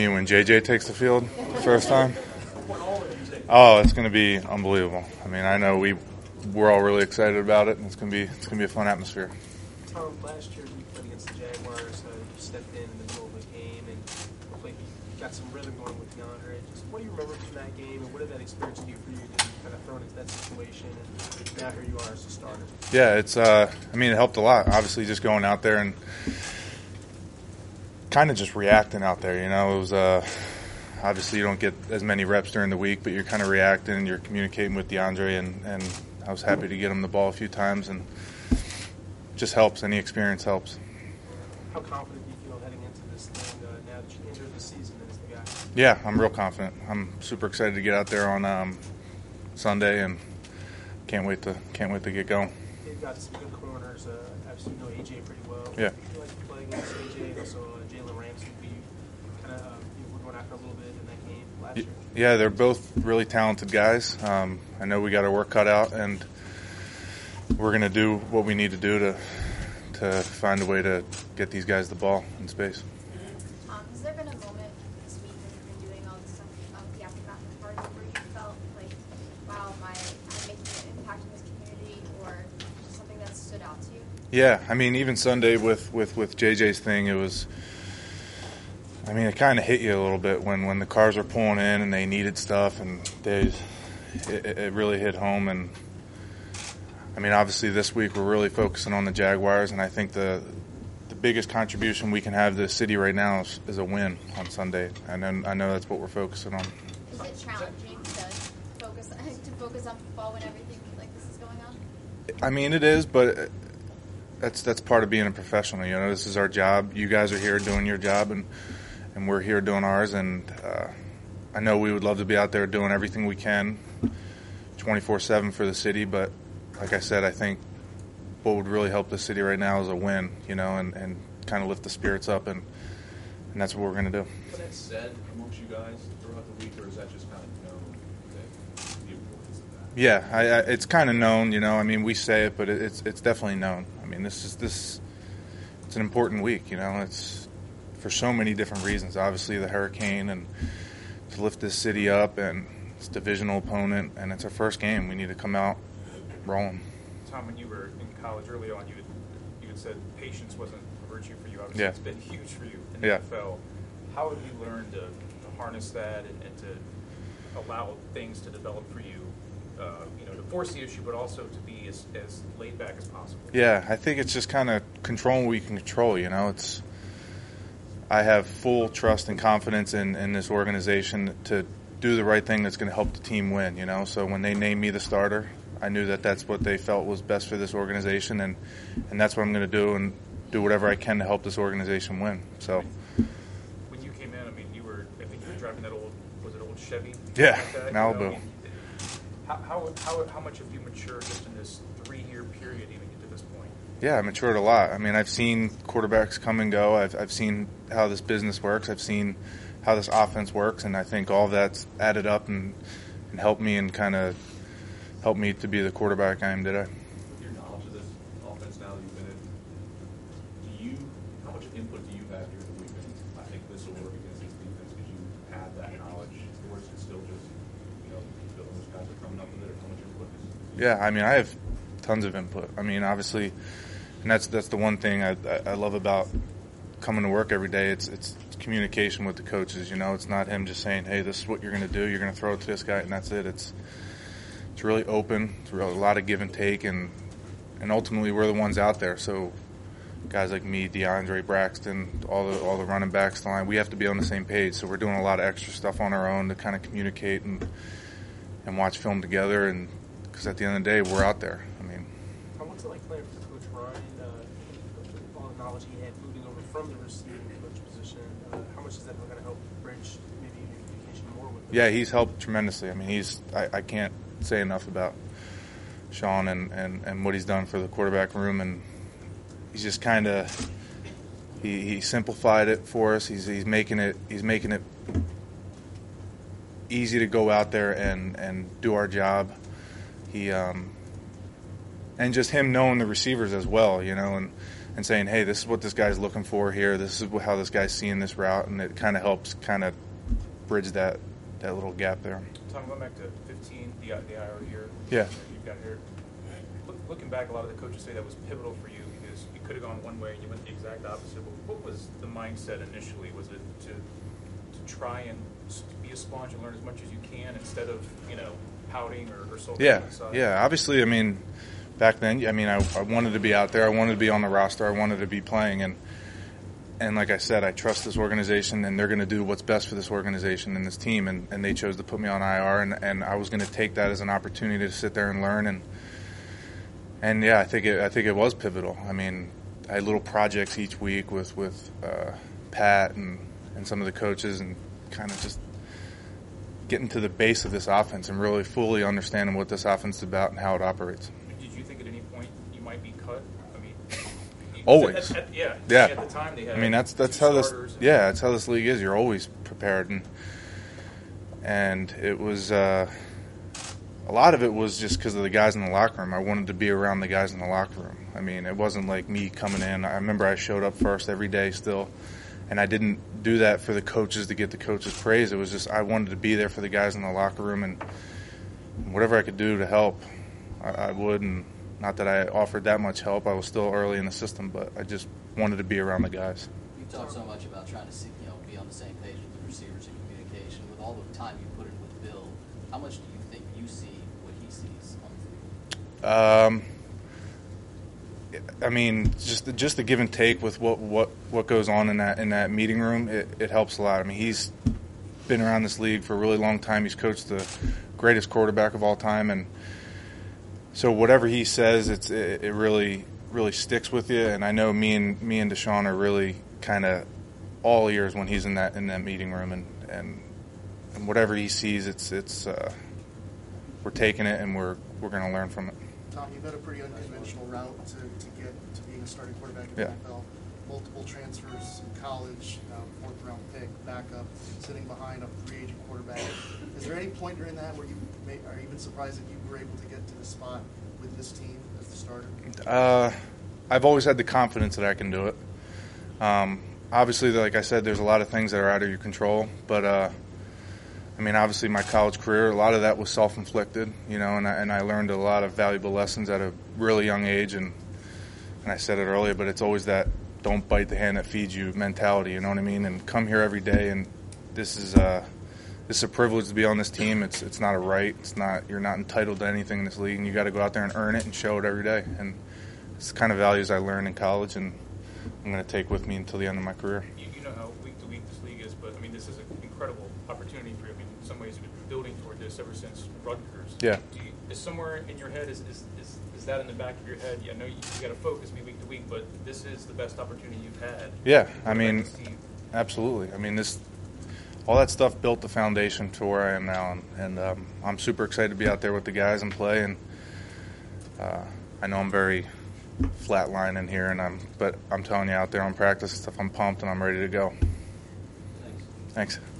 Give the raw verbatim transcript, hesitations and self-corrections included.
When J J takes the field first time, oh, it's going to be unbelievable. I mean, I know we we're all really excited about it, and it's going to be it's going to be a fun atmosphere. Tom, last year you played against the Jaguars. Uh, you stepped in in the middle of the game and hopefully got some rhythm going with DeAndre. Just what do you remember from that game, and what did that experience do for you to kind of thrown into that situation? And now here you are as a starter. Yeah, it's. Uh, I mean, it helped a lot. Obviously, just going out there and kind of just reacting out there, you know. It was uh, obviously you don't get as many reps during the week, but you're kind of reacting and you're communicating with DeAndre, and, and I was happy to get him the ball a few times, and it just helps. Any experience helps. How confident do you feel heading into this thing uh, now that you entered the season as the guy? Yeah, I'm real confident. I'm super excited to get out there on um, Sunday, and can't wait to can't wait to get going. They've got some good corners. Uh, obviously, you know A J pretty well. Yeah. You like to play against A J and also uh, Jalen Ramsey, who you kind of uh, you were going after a little bit in that game last year. Yeah, they're both really talented guys. Um, I know we got our work cut out, and we're going to do what we need to do to to find a way to get these guys the ball in space. Um, has there been a moment this week when you've been doing all this stuff um, with the aftermath of party where you felt like, wow, my, I'm making an impact in this community, or something that stood out to you? Yeah, I mean, even Sunday with, with, with J J's thing, it was, I mean, it kind of hit you a little bit when, when the cars were pulling in and they needed stuff, and they, it, it really hit home. And I mean, obviously this week we're really focusing on the Jaguars, and I think the the biggest contribution we can have to the city right now is, is a win on Sunday, and then I know that's what we're focusing on. Is it challenging to focus to focus on football when everything like this is going on? I mean, it is, but that's that's part of being a professional. You know, this is our job. You guys are here doing your job, and and we're here doing ours. And uh, I know we would love to be out there doing everything we can, twenty-four seven for the city. But like I said, I think what would really help the city right now is a win. You know, and, and kind of lift the spirits up, and and that's what we're going to do. Is that said amongst you guys throughout the week, or is that just kind of known that the importance of that? Yeah, I, I, it's kind of known. You know, I mean, we say it, but it, it's it's definitely known. I mean, this is this. It's an important week. You know, it's for so many different reasons. Obviously, the hurricane, and to lift this city up, and it's a divisional opponent, and it's our first game. We need to come out rolling. Tom, when you were in college early on, you had, you had said patience wasn't a virtue for you. Obviously, Yeah. it's been huge for you in the Yeah. N F L. How have you learned to, to harness that and, and to allow things to develop for you, uh, you know, to force the issue, but also to be as, as laid back as possible? Yeah, I think it's just kind of controlling what you can control. You know, it's. I have full trust and confidence in, in this organization to do the right thing that's going to help the team win. You know, so when they named me the starter, I knew that that's what they felt was best for this organization, and, and that's what I'm going to do, and do whatever I can to help this organization win. So. When you came in, I mean, you were, I think you were driving that old, was it old Chevy? Yeah, Like that, Malibu. You know, I mean, how, how, how, how much have you matured just in this three-year period even get to this point? Yeah, I matured a lot. I mean, I've seen quarterbacks come and go. I've I've seen how this business works. I've seen how this offense works, and I think all that's added up and, and helped me and kind of helped me to be the quarterback I am today. With your knowledge of this offense now that you've been in, do you, how much input do you have during the week? I think this will work against this defense because you have that knowledge, or is it still just, you know, the those guys are coming up with it, or how much input is? Yeah, I mean, I have tons of input. I mean, obviously, and that's that's the one thing I I love about coming to work every day. It's it's communication with the coaches. You know, it's not him just saying, "Hey, this is what you're going to do. You're going to throw it to this guy," and that's it. It's it's really open. It's really a lot of give and take, and and ultimately we're the ones out there. So guys like me, DeAndre, Braxton, all the all the running backs, the line, we have to be on the same page. So we're doing a lot of extra stuff on our own to kind of communicate and and watch film together. And because at the end of the day, we're out there. I mean, Tom, what's it like playing for Coach Ryan? Uh, all the knowledge he had moving over from the receiving coach position. Uh, how much is that going to help bridge maybe your communication more with him? yeah, he's helped tremendously. I mean, he's I, I can't say enough about Sean and, and, and what he's done for the quarterback room, and he's just kind of he, he simplified it for us. He's he's making it he's making it easy to go out there and, and do our job. He um and just him knowing the receivers as well, you know, and and saying, hey, this is what this guy's looking for here. This is how this guy's seeing this route, and it kind of helps kind of bridge that that little gap there. Tom, going back to fifteen, the, the I R here. Yeah. You've got here. Look, looking back, a lot of the coaches say that was pivotal for you because you could have gone one way and you went the exact opposite. But what was the mindset initially? Was it to to try and s- be a sponge and learn as much as you can instead of, you know, pouting or, or sulking Yeah, on the side? yeah. Obviously, I mean, back then, I mean, I, I wanted to be out there. I wanted to be on the roster. I wanted to be playing, and and like I said, I trust this organization, and they're going to do what's best for this organization and this team, and, and they chose to put me on I R, and, and I was going to take that as an opportunity to sit there and learn, and and yeah, I think it I think it was pivotal. I mean, I had little projects each week with with uh, Pat and and some of the coaches, and kind of just getting to the base of this offense and really fully understanding what this offense is about and how it operates. Did you think at any point you might be cut? I mean, you- Always. At, at, yeah. Yeah. At the time, they had. I mean, that's that's two how this starters and- yeah, that's how this league is. You're always prepared, and and it was uh, a lot of it was just because of the guys in the locker room. I wanted to be around the guys in the locker room. I mean, it wasn't like me coming in. I remember I showed up first every day still, and I didn't do that for the coaches to get the coaches' praise. It was just I wanted to be there for the guys in the locker room, and whatever I could do to help, I, I would. And not that I offered that much help. I was still early in the system, but I just wanted to be around the guys. You talk so much about trying to see, you know, be on the same page with the receivers and communication. With all the time you put in with Bill, how much do you think you see what he sees on the field? Um, I mean, just just the give and take with what, what, what goes on in that in that meeting room, it, it helps a lot. I mean, he's been around this league for a really long time. He's coached the greatest quarterback of all time, and so whatever he says, it's it, it really really sticks with you. And I know me and me and Deshaun are really kind of all ears when he's in that in that meeting room, and, and, and whatever he sees, it's it's uh, we're taking it and we're we're going to learn from it. Tom, you've had a pretty unconventional route to, to get to being a starting quarterback in the Yeah. N F L. Multiple transfers in college, um, fourth round pick, backup, sitting behind a free agent quarterback. Is there any point during that where you may, are even surprised that you were able to get to the spot with this team as the starter? Uh, I've always had the confidence that I can do it. Um, obviously, like I said, there's a lot of things that are out of your control, but uh, I mean, obviously, my college career, a lot of that was self-inflicted, you know, and I, and I learned a lot of valuable lessons at a really young age, and and I said it earlier, but it's always that don't bite the hand that feeds you mentality, you know what I mean? And come here every day, and this is uh, this is a privilege to be on this team. It's it's not a right. It's not you're not entitled to anything in this league, and you got to go out there and earn it and show it every day. And it's the kind of values I learned in college, and I'm going to take with me until the end of my career. You, you know how week to week this league is, but I mean, this is an incredible opportunity for you. I mean, in some ways, you've been building toward this ever since Rutgers. Yeah. Do you, is somewhere in your head, is, is, is, is that in the back of your head? I know you, you got to focus me week to week, but this is the best opportunity you've had. Yeah, I to mean, this team. absolutely. I mean, this all that stuff built the foundation to where I am now, and, and um, I'm super excited to be out there with the guys and play. And uh, I know I'm very flatline in here, and I'm, but I'm telling you, out there on practice and stuff, I'm pumped and I'm ready to go. Thanks. Thanks.